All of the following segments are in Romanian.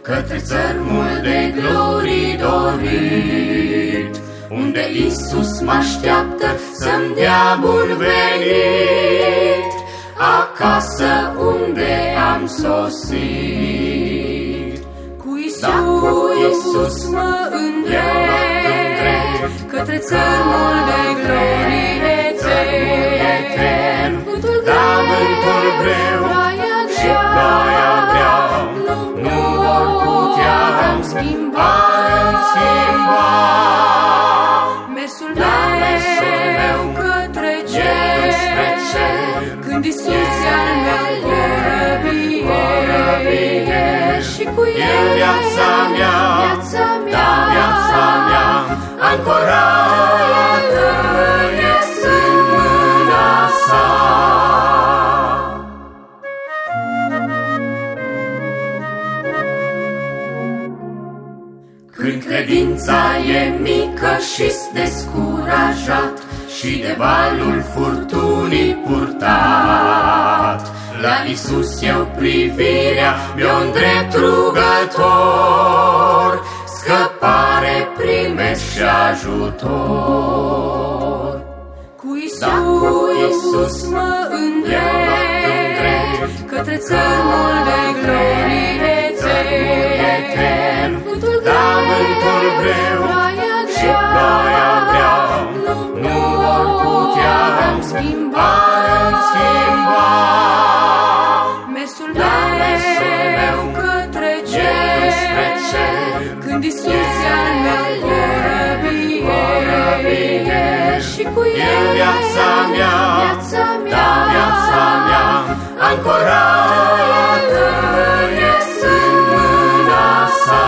către țărmul de glorii dorit, unde Iisus mă așteaptă să-mi dea bun venit, acasă unde am sosit. Cu Iisus mă îndrept către țărmul de glorie etern, vântul greu și ploaia grea nu vor putea îmi schimba. Mersul meu către cer, când Iisus al meu corăbie, și cu El viața mea, ancorată în mâna sa. Când credința e mică și-s descurajat și de valul furtunii purtat, la Iisus eu privirea mi-o îndrept rugător, scăpare primesc și ajutor. Cu Iisus mă îndrept către țărmul de glorie etern, vântul greu și ploaia grea nu vor putea îmi schimba. Mersul meu către cer, când Iisus al meu corăbie, și cu El viața mea, ancorată în mâna sa.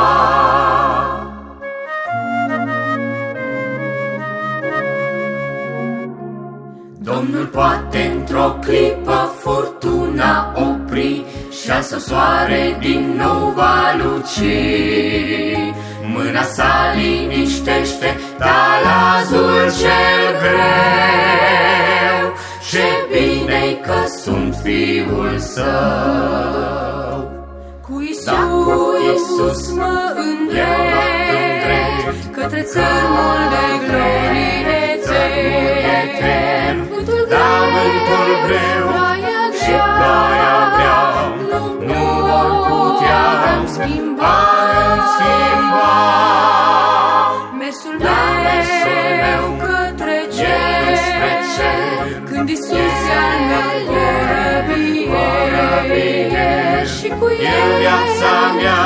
Domnul poate într-o clipă furtuna opri și al său soare din nou va luci. Mâna sa liniștește talazul cel greu, ce bine-i că sunt fiul său. Cu Iisus mă îndrept către țărmul de glorie etern, vântul greu și ploaia grea nu vor putea îmi schimba. Mersul meu către cer, când Iisus al meu corăbie, și cu El viața mea,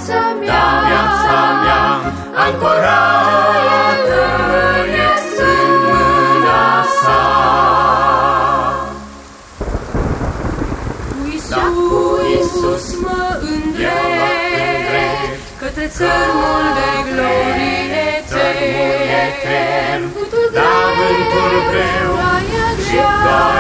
ancorată în mâna sa. Cu Iisus mă îndrept către țărmul de glorie etern, vântul greu și